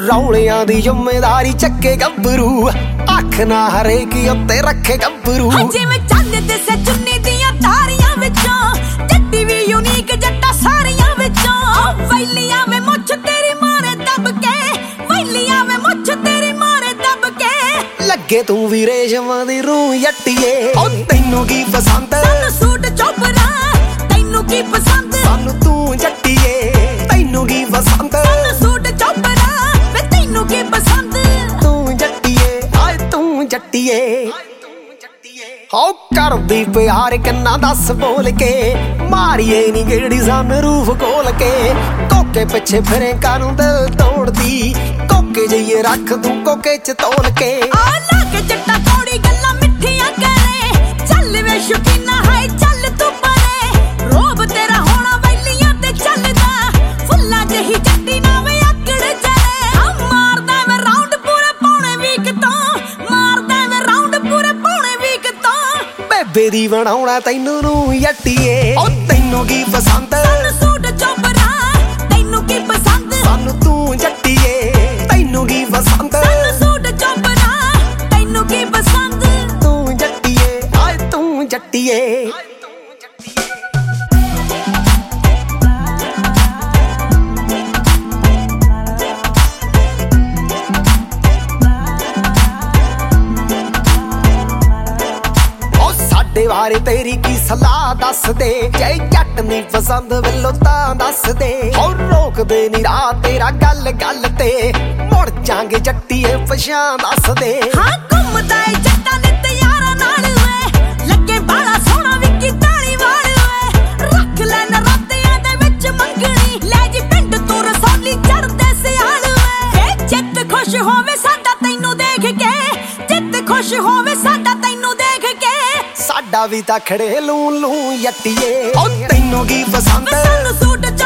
ਰੌਲਿਆਂ ਦੀ ਜ਼ਿੰਮੇਵਾਰੀ ਚੱਕੇ ਗੱਭਰੂ ਅੱਖ ਨਾ ਹਰੇਕ ਉੱਤੇ ਰੱਖੇ ਗੱਭਰੂ ਜਿਵੇਂ ਚੰਨ ਤੇ ਸੇ ਚੁੰਨੀ ਦੀਆਂ ਤਾਰੀਆਂ ਵਿੱਚੋਂ ਜੱਟੀ ਵੀ ਯੂਨੀਕ ਜੱਟਾ ਸਾਰੀਆਂ ਵਿੱਚੋਂ ਵੈਲੀਆਂ ਵੇ ਮੁੱਛ ਤੇਰੀ ਮਾਰੇ ਦੱਬ ਕੇ ਵੈਲੀਆਂ ਵੇ ਮੁੱਛ ਤੇਰੀ ਮਾਰੇ ਦੱਬ ਕੇ ਲੱਗੇ ਤੂੰ ਵੀ ਰੇਸ਼ਮਾਂ ਦੀ ਰੂਹ ਜੱਟੀਏ ਓ ਤੈਨੂੰ ਕੀ ਪਸੰਦ ਸਾਨੂੰ ਸੂਟ ਚੋਪਰਾ ਤੈਨੂੰ ਕੀ ਪਸੰਦ ਸਾਨੂੰ ਤੂੰ ਜੱਟੀਏ ਤੈਨੂੰ ਕੀ ਪਸੰਦ ਸਾਨੂੰ ਸੂਟ ਚੋਪਰਾ ਵੇ ਤੈਨੂੰ ਕੀ ਪਸੰਦ ਤੂੰ ਜੱਟੀਏ ਆਏ ਤੂੰ ਜੱਟੀਏ ਹੋ ਕਰਦੀ ਪਿਆਰ ਕਿੰਨਾ ਦੱਸ ਬੋਲ ਕੇ ਮਾਰੀਏ ਨੀ ਗੇੜੀ ਸਾਨੂੰ ਰੂਹ ਖੋਲ ਕੇ ਕੋਕੇ ਪਿੱਛੇ ਫਿਰੇ ਕਾਨੂੰ ਦਿਲ ਤੋੜਦੀ ਕੋਕੇ ਜਈਏ ਰੱਖ ਤੂੰ ਕੋਕੇ ਚ ਤੋਲ ਕੇ ਆ ਲਾ ਕੇ ਜੱਟਾ ਥੋੜੀ ਗੱਲਾਂ ਮਿੱਠੀਆਂ ਕਰੇ ਚੱਲ ਵੇ ਸ਼ੁਕੀਨਾ ਹਾਏ ਚੱਲ ਤੂੰ ਪਰੇ ਰੋਬ ਤੇਰਾ ਹੋਣਾ ਵੈਲੀਆਂ ਤੇ ਚੱਲਦਾ ਫੁੱਲਾਂ ਜਿਹੀ ਜੱਟੀ ਨਾ ਵੇ ਆਕੜ ਜਾਏ ਆ ਮਾਰਦਾ ਵੇ ਰਾਉਂਡ ਪੂਰੇ ਪੌਣੇ ਵੀਕ ਤੋਂ ਮਾਰਦਾ ਵੇ ਰਾਉਂਡ ਪੂਰੇ ਪੌਣੇ ਵੀਕ ਤੋਂ ਬੇਬੇ ਦੀ ਬਣਾਉਣਾ ਤੈਨੂੰ ਨੂੰ ਜੱਟੀਏ ਓ ਤੈਨੂੰ ਕੀ ਪਸੰਦ ਸਾਨੂੰ ਸੂਟ ਚੋਪਰਾ ਤੈਨੂੰ ਕੀ ਪਸੰਦ ਸਾਨੂੰ ਤੂੰ ਜੱਟੀਏ ਤੈਨੂੰ ਕੀ ਪਸੰਦ ਸਾਨੂੰ ਸੂਟ ਚੋਪਰਾ ਤੈਨੂੰ ਕੀ ਪਸੰਦ ਤੂੰ ਜੱਟੀਏ ਆਏ ਤੂੰ ਜੱਟੀਏ ਸਾਡੇ ਬਾਰੇ ਤੇਰੀ ਕੀ ਸਲਾਹ ਦੱਸ ਦੇ ਜੇ ਜੱਟ ਨਹੀਂ ਪਸੰਦ ਵੱਲੋਂ ਤਾਂ ਦੱਸ ਦੇ ਹੋਰ ਰੋਕਦੇ ਨੀ ਰਾਹ ਤੇਰਾ ਗੱਲ ਗੱਲ ਤੇ ਮੁੜ ਜਾਂਗੇ ਜੱਟੀਏ ਪਛਾਣ ਦੱਸ ਦੇ ਹਾਂ ਘੁੰਮਦਾ ਏ ਜੱਟਾਂ ਨੇ ਤਿਆਰਾਂ ਨਾਲ ਵੇ ਲੱਗੇ ਬਾਲਾ ਸੋਹਣਾ ਵਿੱਕੀ ਤਾਲੀ ਵਾਲ ਵੇ ਰੱਖ ਲੈ ਨਰਾਤਿਆਂ ਦੇ ਵਿੱਚ ਮੰਗਣੀ ਲੈ ਜੀ ਪਿੰਡ ਤੋਂ ਰਸੌਲੀ ਚੜਦੇ ਸਿਆਲ ਵੇ ਜਿੱਤ ਖੁਸ਼ ਹੋਵੇ ਸਾਡਾ ਤੈਨੂੰ ਦੇਖ ਕੇ ਜਿੱਤ ਖੁਸ਼ ਹੋਵੇ ਸਾਡਾ ਤੈਨੂੰ ਦੇਖ ਕੇ ਸਾਡਾ ਵੀ ਤਾਂ ਖੜੇ ਲੂੰ ਲੂੰ ਜੱਟੀਏ ਓ ਤੈਨੂੰ ਕੀ ਪਸੰਦ ਸਾਨੂੰ ਸੂਟ